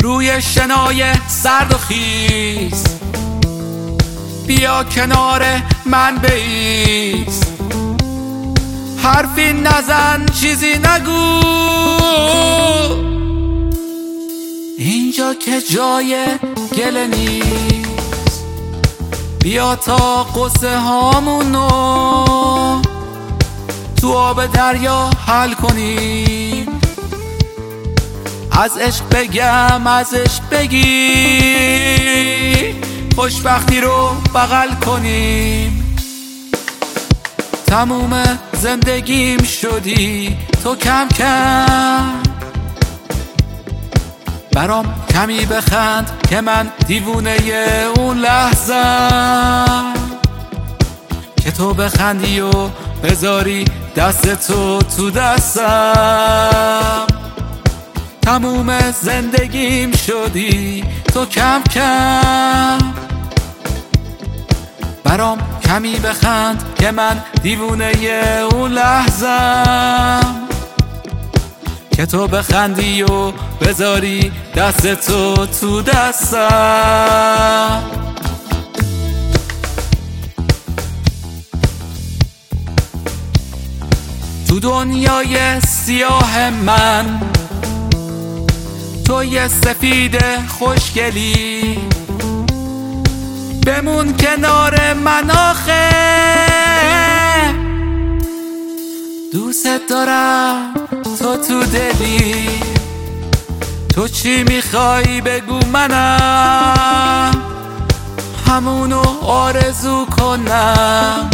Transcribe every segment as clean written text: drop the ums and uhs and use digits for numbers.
روی شنای سرد و خیس بیا کنار من بایست، حرفی نزن چیزی نگو، اینجا که جای گله نیست. بیا تا قصه هامونو تو آب دریا حل کنیم، از عشق بگم ازش بگی، خوشبختی رو بغل کنیم. تموم زندگیم شدی تو کم کم، برام کمی بخند که من دیوونه اون لحظم، که تو بخندی و بذاری دست تو دستم. تموم زندگیم شدی تو کم کم، برام کمی بخند که من دیوونه اون لحظم، که تو بخندی و بذاری دست تو دستم. تو دنیای سیاه من تو یه سفید خوشگلی، بمون کنار من آخه، دوست دارم تو دلی. تو چی میخوای بگو منم همونو آرزو کنم،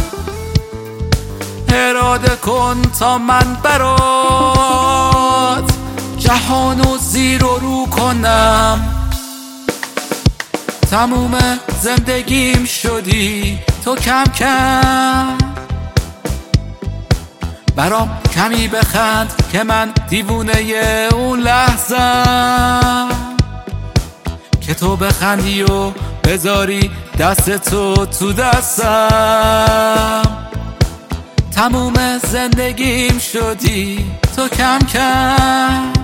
اراده کن تا من برات جهانو زیر و رو کنم. تموم زندگیم شدی تو کم کم، برام کمی بخند که من دیوونه اون لحظم، که تو بخندی و بذاری دست تو دستم. تموم زندگیم شدی تو کم کم،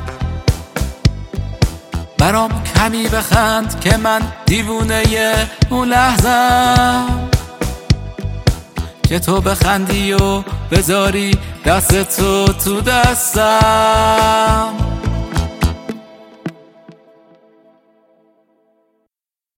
برام کمی بخند که من دیوونه اون لحظم، که تو بخندی و بذاری دست تو دستم.